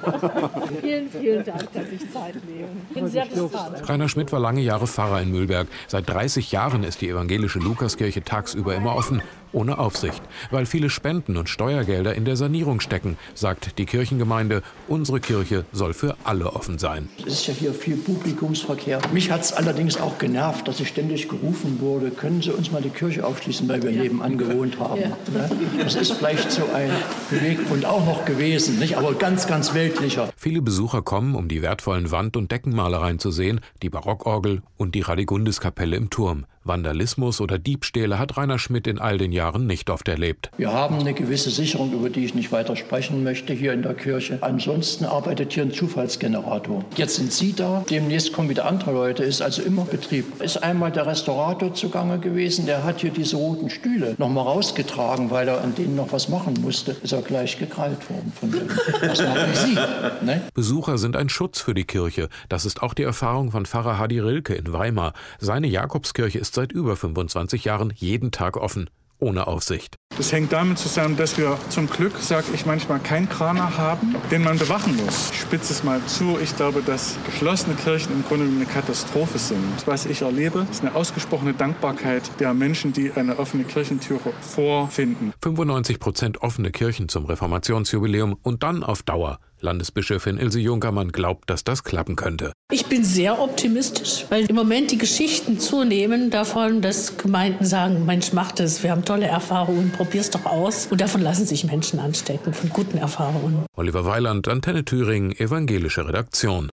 Vielen, vielen Dank, dass ich Zeit nehme. Ich bin sehr gespannt. Rainer Schmidt war lange Jahre Pfarrer in Mühlberg. Seit 30 Jahren ist die evangelische Lukaskirche tagsüber immer offen, ohne Aufsicht. Weil viele Spenden und Steuergelder in der Sanierung stecken, sagt die Kirchengemeinde, unsere Kirche soll für alle offen sein. Es ist ja hier viel Publikumsverkehr. Mich hat es allerdings auch genervt, dass ich ständig gerufen wurde, können Sie uns mal die Kirche aufschließen, weil wir nebenan gewohnt haben. Ja. Das ist vielleicht so ein Beweggrund auch noch gewesen, nicht? Aber ganz, ganz weltlicher. Viele Besucher kommen, um die wertvollen Wand- und Deckenmalereien zu sehen, die Barockorgel und die Radegundiskapelle im Turm. Vandalismus oder Diebstähle hat Rainer Schmidt in all den Jahren nicht oft erlebt. Wir haben eine gewisse Sicherung, über die ich nicht weiter sprechen möchte, hier in der Kirche. Ansonsten arbeitet hier ein Zufallsgenerator. Jetzt sind Sie da, demnächst kommen wieder andere Leute, ist also immer Betrieb. Ist einmal der Restaurator zugange gewesen, der hat hier diese roten Stühle noch mal rausgetragen, weil er an denen noch was machen musste. Ist er gleich gekrallt worden von dem. Was machen Sie? Ne? Besucher sind ein Schutz für die Kirche. Das ist auch die Erfahrung von Pfarrer Hadi Rilke in Weimar. Seine Jakobskirche ist seit über 25 Jahren jeden Tag offen, ohne Aufsicht. Das hängt damit zusammen, dass wir zum Glück, sage ich manchmal, keinen Kraner haben, den man bewachen muss. Ich spitze es mal zu. Ich glaube, dass geschlossene Kirchen im Grunde eine Katastrophe sind. Was ich erlebe, ist eine ausgesprochene Dankbarkeit der Menschen, die eine offene Kirchentüre vorfinden. 95% offene Kirchen zum Reformationsjubiläum und dann auf Dauer. Landesbischöfin Ilse Junkermann glaubt, dass das klappen könnte. Ich bin sehr optimistisch, weil im Moment die Geschichten zunehmen davon, dass Gemeinden sagen, Mensch, mach das, wir haben tolle Erfahrungen, probier's doch aus. Und davon lassen sich Menschen anstecken, von guten Erfahrungen. Oliver Weiland, Antenne Thüringen, evangelische Redaktion.